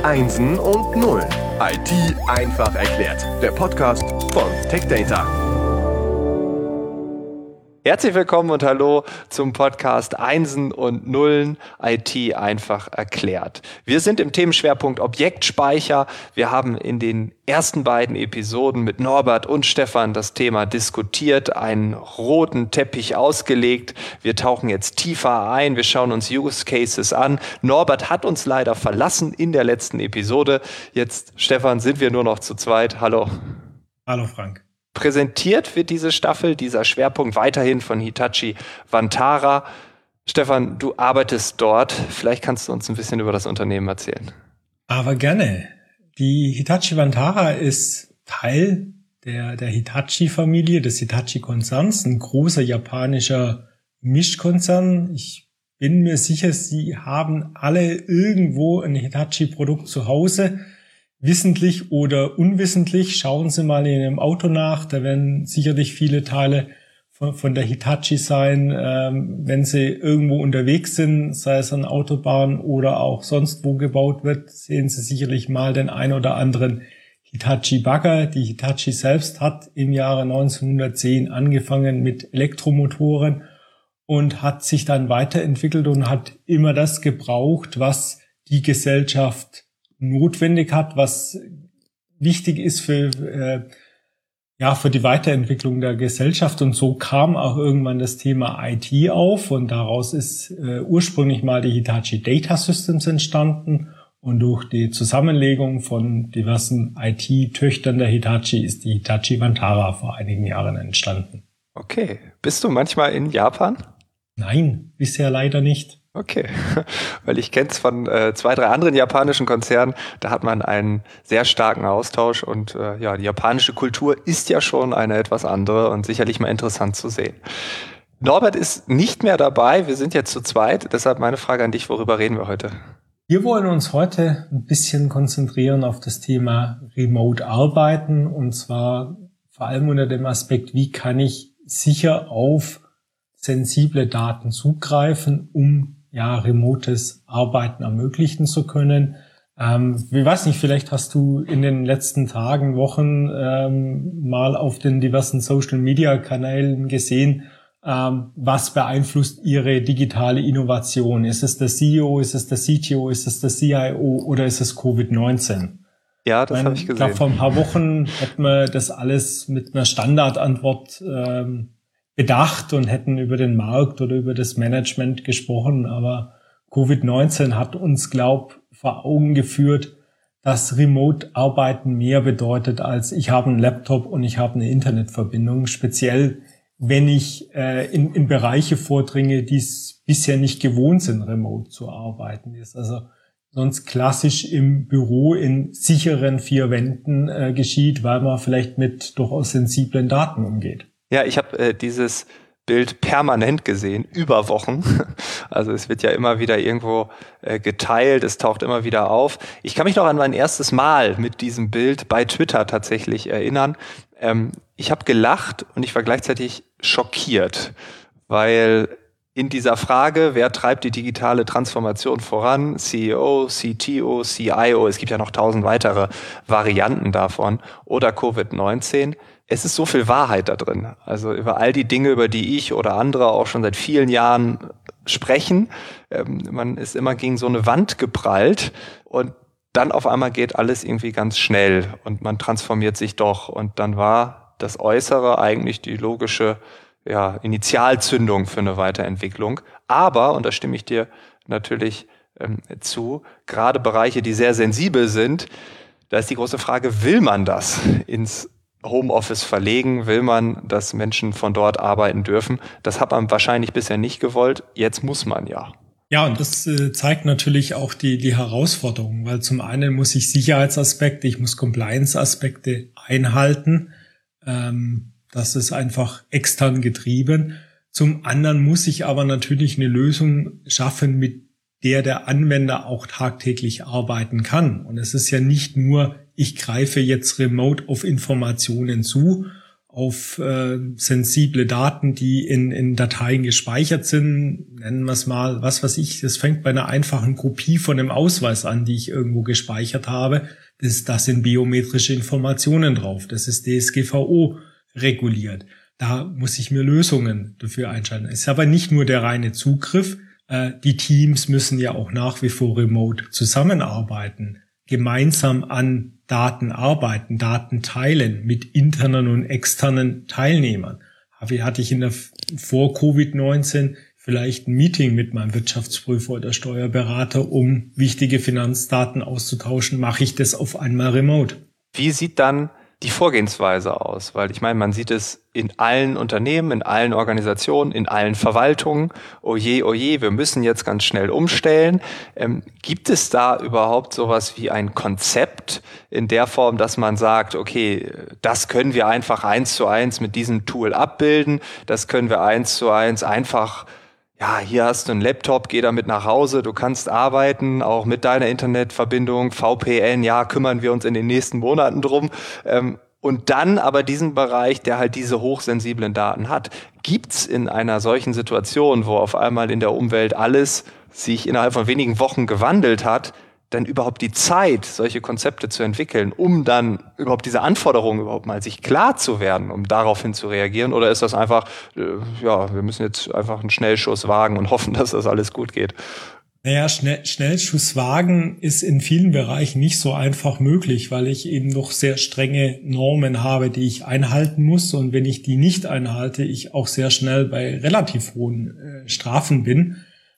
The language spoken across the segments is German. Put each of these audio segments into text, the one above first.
Einsen und Nullen. IT einfach erklärt. Der Podcast von TechData. Herzlich willkommen und hallo zum Podcast Einsen und Nullen, IT einfach erklärt. Wir sind im Themenschwerpunkt Objektspeicher. Wir haben in den ersten beiden Episoden mit Norbert und Stefan das Thema diskutiert, einen roten Teppich ausgelegt. Wir tauchen jetzt tiefer ein, wir schauen uns Use Cases an. Norbert hat uns leider verlassen in der letzten Episode. Jetzt, Stefan, sind wir nur noch zu zweit. Hallo. Hallo Frank. Präsentiert wird diese Staffel, dieser Schwerpunkt weiterhin von Hitachi Vantara. Stefan, du arbeitest dort. Vielleicht kannst du uns ein bisschen über das Unternehmen erzählen. Aber gerne. Die Hitachi Vantara ist Teil der Hitachi-Familie, des Hitachi-Konzerns, ein großer japanischer Mischkonzern. Ich bin mir sicher, Sie haben alle irgendwo ein Hitachi-Produkt zu Hause. Wissentlich oder unwissentlich, schauen Sie mal in Ihrem Auto nach, da werden sicherlich viele Teile von der Hitachi sein, wenn Sie irgendwo unterwegs sind, sei es an Autobahn oder auch sonst wo gebaut wird, sehen Sie sicherlich mal den ein oder anderen Hitachi-Bagger. Die Hitachi selbst hat im Jahre 1910 angefangen mit Elektromotoren und hat sich dann weiterentwickelt und hat immer das gebraucht, was die Gesellschaft notwendig hat, was wichtig ist für die Weiterentwicklung der Gesellschaft. Und so kam auch irgendwann das Thema IT auf und daraus ist ursprünglich mal die Hitachi Data Systems entstanden und durch die Zusammenlegung von diversen IT-Töchtern der Hitachi ist die Hitachi Vantara vor einigen Jahren entstanden. Okay. Bist du manchmal in Japan? Nein, bisher leider nicht. Okay, weil ich kenne es von 2, 3 anderen japanischen Konzernen, da hat man einen sehr starken Austausch und die japanische Kultur ist ja schon eine etwas andere und sicherlich mal interessant zu sehen. Norbert ist nicht mehr dabei, wir sind jetzt zu zweit, deshalb meine Frage an dich, worüber reden wir heute? Wir wollen uns heute ein bisschen konzentrieren auf das Thema Remote-Arbeiten und zwar vor allem unter dem Aspekt, wie kann ich sicher auf sensible Daten zugreifen, um remotes Arbeiten ermöglichen zu können. Ich weiß nicht, vielleicht hast du in den letzten Tagen, Wochen mal auf den diversen Social-Media-Kanälen gesehen, was beeinflusst ihre digitale Innovation? Ist es der CEO, ist es der CTO, ist es der CIO oder ist es Covid-19? Ja, das habe ich gesehen. Ich glaube, vor ein paar Wochen hätten wir das alles mit einer Standardantwort bedacht und hätten über den Markt oder über das Management gesprochen, aber Covid-19 hat uns, vor Augen geführt, dass Remote-Arbeiten mehr bedeutet als ich habe einen Laptop und ich habe eine Internetverbindung, speziell wenn ich in Bereiche vordringe, die es bisher nicht gewohnt sind, remote zu arbeiten. Ist also sonst klassisch im Büro in sicheren 4 Wänden geschieht, weil man vielleicht mit durchaus sensiblen Daten umgeht. Ja, ich habe dieses Bild permanent gesehen, über Wochen. Also es wird ja immer wieder irgendwo geteilt, es taucht immer wieder auf. Ich kann mich noch an mein erstes Mal mit diesem Bild bei Twitter tatsächlich erinnern. Ich habe gelacht und ich war gleichzeitig schockiert, weil in dieser Frage, wer treibt die digitale Transformation voran, CEO, CTO, CIO, es gibt ja noch 1000 weitere Varianten davon, oder Covid-19, es ist so viel Wahrheit da drin. Also über all die Dinge, über die ich oder andere auch schon seit vielen Jahren sprechen. Man ist immer gegen so eine Wand geprallt und dann auf einmal geht alles irgendwie ganz schnell und man transformiert sich doch. Und dann war das Äußere eigentlich die logische Initialzündung für eine Weiterentwicklung. Aber, und da stimme ich dir natürlich zu, gerade Bereiche, die sehr sensibel sind, da ist die große Frage, will man das ins Homeoffice verlegen? Will man, dass Menschen von dort arbeiten dürfen? Das hat man wahrscheinlich bisher nicht gewollt. Jetzt muss man ja. Ja, und das zeigt natürlich auch die Herausforderungen, weil zum einen muss ich Sicherheitsaspekte, ich muss Compliance-Aspekte einhalten. Das ist einfach extern getrieben. Zum anderen muss ich aber natürlich eine Lösung schaffen, mit der Anwender auch tagtäglich arbeiten kann. Und es ist ja nicht nur, ich greife jetzt remote auf Informationen zu, auf sensible Daten, die in Dateien gespeichert sind, nennen wir es mal, was weiß ich, das fängt bei einer einfachen Kopie von einem Ausweis an, die ich irgendwo gespeichert habe. Da sind biometrische Informationen drauf. Das ist DSGVO reguliert. Da muss ich mir Lösungen dafür einschalten. Es ist aber nicht nur der reine Zugriff. Die Teams müssen ja auch nach wie vor remote zusammenarbeiten, gemeinsam an Daten arbeiten, Daten teilen mit internen und externen Teilnehmern. Hatte ich vor Covid-19 vielleicht ein Meeting mit meinem Wirtschaftsprüfer oder Steuerberater, um wichtige Finanzdaten auszutauschen, mache ich das auf einmal remote. Wie sieht dann die Vorgehensweise aus? Weil ich meine, man sieht es in allen Unternehmen, in allen Organisationen, in allen Verwaltungen. Oh je, wir müssen jetzt ganz schnell umstellen. Gibt es da überhaupt sowas wie ein Konzept in der Form, dass man sagt, okay, das können wir einfach 1:1 mit diesem Tool abbilden, das können wir 1:1 einfach, ja, hier hast du einen Laptop, geh damit nach Hause, du kannst arbeiten, auch mit deiner Internetverbindung, VPN, ja, kümmern wir uns in den nächsten Monaten drum. Und dann aber diesen Bereich, der halt diese hochsensiblen Daten hat, gibt's in einer solchen Situation, wo auf einmal in der Umwelt alles sich innerhalb von wenigen Wochen gewandelt hat, dann überhaupt die Zeit, solche Konzepte zu entwickeln, um dann überhaupt diese Anforderungen überhaupt mal sich klar zu werden, um daraufhin zu reagieren? Oder ist das einfach, wir müssen jetzt einfach einen Schnellschuss wagen und hoffen, dass das alles gut geht? Naja, Schnellschuss wagen ist in vielen Bereichen nicht so einfach möglich, weil ich eben noch sehr strenge Normen habe, die ich einhalten muss. Und wenn ich die nicht einhalte, ich auch sehr schnell bei relativ hohen Strafen bin,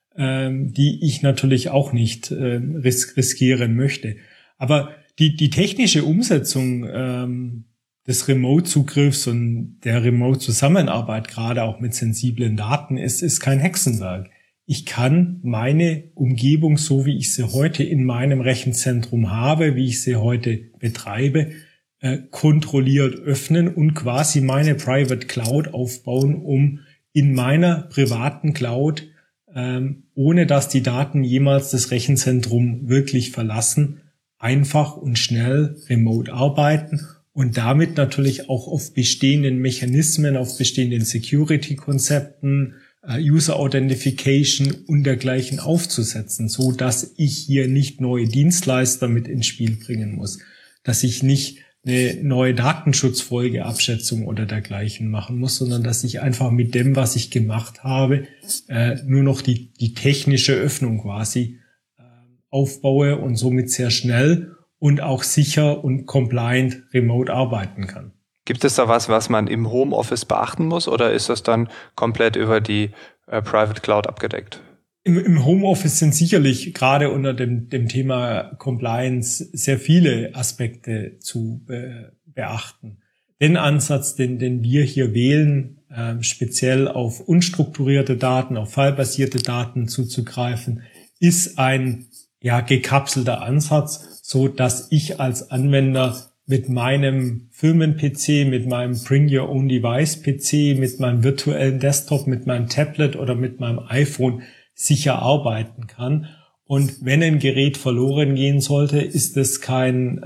die ich natürlich auch nicht riskieren möchte. Aber die technische Umsetzung des Remote-Zugriffs und der Remote-Zusammenarbeit, gerade auch mit sensiblen Daten, ist kein Hexenwerk. Ich kann meine Umgebung, so wie ich sie heute in meinem Rechenzentrum habe, wie ich sie heute betreibe, kontrolliert öffnen und quasi meine Private Cloud aufbauen, um in meiner privaten Cloud, ohne dass die Daten jemals das Rechenzentrum wirklich verlassen, einfach und schnell remote arbeiten und damit natürlich auch auf bestehenden Mechanismen, auf bestehenden Security-Konzepten, User Authentification und dergleichen aufzusetzen, so dass ich hier nicht neue Dienstleister mit ins Spiel bringen muss, dass ich nicht eine neue Datenschutzfolgeabschätzung oder dergleichen machen muss, sondern dass ich einfach mit dem, was ich gemacht habe, nur noch die technische Öffnung quasi aufbaue und somit sehr schnell und auch sicher und compliant remote arbeiten kann. Gibt es da was man im Homeoffice beachten muss, oder ist das dann komplett über die Private Cloud abgedeckt? Im Homeoffice sind sicherlich gerade unter dem Thema Compliance sehr viele Aspekte zu beachten. Den Ansatz, den wir hier wählen, speziell auf unstrukturierte Daten, auf fallbasierte Daten zuzugreifen, ist ein gekapselter Ansatz, so dass ich als Anwender mit meinem Firmen-PC, mit meinem Bring-Your-Own-Device-PC, mit meinem virtuellen Desktop, mit meinem Tablet oder mit meinem iPhone sicher arbeiten kann. Und wenn ein Gerät verloren gehen sollte, ist es kein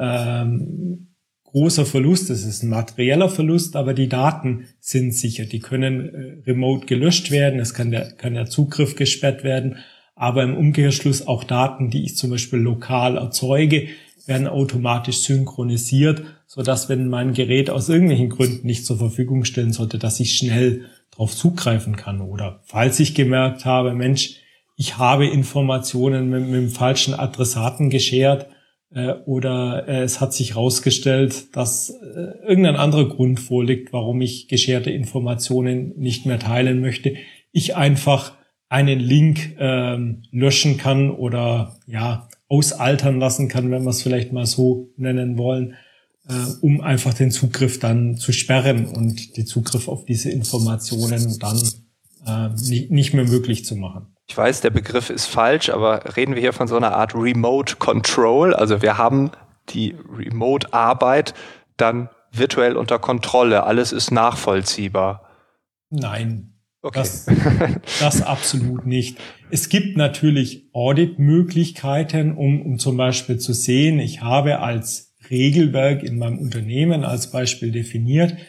großer Verlust, es ist ein materieller Verlust, aber die Daten sind sicher. Die können remote gelöscht werden, es kann der Zugriff gesperrt werden, aber im Umkehrschluss auch Daten, die ich zum Beispiel lokal erzeuge, werden automatisch synchronisiert, sodass, wenn mein Gerät aus irgendwelchen Gründen nicht zur Verfügung stellen sollte, dass ich schnell darauf zugreifen kann. Oder falls ich gemerkt habe, Mensch, ich habe Informationen mit dem falschen Adressaten geshared oder es hat sich herausgestellt, dass irgendein anderer Grund vorliegt, warum ich gescherte Informationen nicht mehr teilen möchte, ich einfach einen Link löschen kann oder ausaltern lassen kann, wenn wir es vielleicht mal so nennen wollen, um einfach den Zugriff dann zu sperren und den Zugriff auf diese Informationen dann nicht mehr möglich zu machen. Ich weiß, der Begriff ist falsch, aber reden wir hier von so einer Art Remote Control? Also wir haben die Remote-Arbeit dann virtuell unter Kontrolle. Alles ist nachvollziehbar. Nein. Okay. Das absolut nicht. Es gibt natürlich Audit-Möglichkeiten, um zum Beispiel zu sehen, ich habe als Regelwerk in meinem Unternehmen als Beispiel definiert,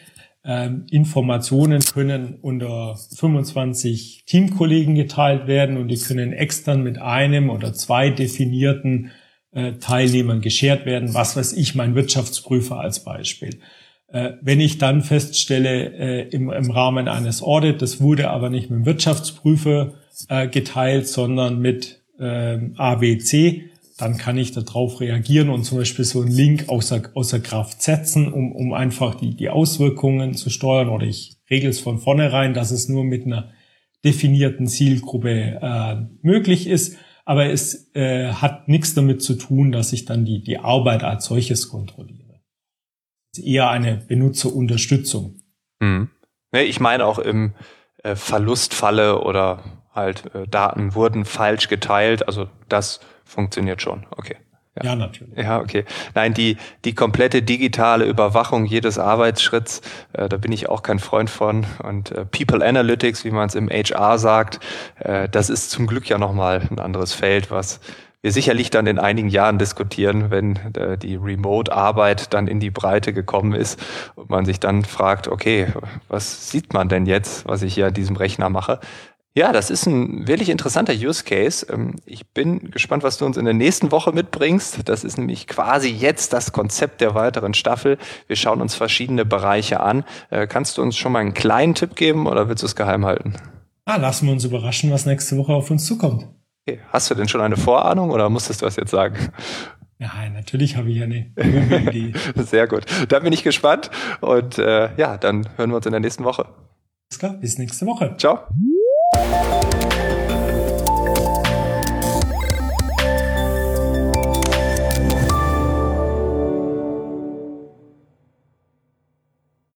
Informationen können unter 25 Teamkollegen geteilt werden und die können extern mit einem oder zwei definierten Teilnehmern geshared werden. Was weiß ich, mein Wirtschaftsprüfer als Beispiel. Wenn ich dann feststelle, im Rahmen eines Audits, das wurde aber nicht mit dem Wirtschaftsprüfer geteilt, sondern mit ABC, dann kann ich darauf reagieren und zum Beispiel so einen Link außer Kraft setzen, um einfach die Auswirkungen zu steuern, oder ich regle es von vornherein, dass es nur mit einer definierten Zielgruppe möglich ist, aber es hat nichts damit zu tun, dass ich dann die Arbeit als solches kontrolliere. Es ist eher eine Benutzerunterstützung. Ich meine auch im Verlustfalle oder halt Daten wurden falsch geteilt, also das funktioniert schon, okay. Ja, natürlich. Ja, okay. Nein, die komplette digitale Überwachung jedes Arbeitsschritts, da bin ich auch kein Freund von. Und People Analytics, wie man es im HR sagt, das ist zum Glück ja nochmal ein anderes Feld, was wir sicherlich dann in einigen Jahren diskutieren, wenn die Remote-Arbeit dann in die Breite gekommen ist und man sich dann fragt, okay, was sieht man denn jetzt, was ich hier an diesem Rechner mache? Ja, das ist ein wirklich interessanter Use Case. Ich bin gespannt, was du uns in der nächsten Woche mitbringst. Das ist nämlich quasi jetzt das Konzept der weiteren Staffel. Wir schauen uns verschiedene Bereiche an. Kannst du uns schon mal einen kleinen Tipp geben oder willst du es geheim halten? Lassen wir uns überraschen, was nächste Woche auf uns zukommt. Okay. Hast du denn schon eine Vorahnung oder musstest du das jetzt sagen? Ja, natürlich habe ich eine gute Idee. Sehr gut. Dann bin ich gespannt und dann hören wir uns in der nächsten Woche. Alles klar, bis nächste Woche. Ciao.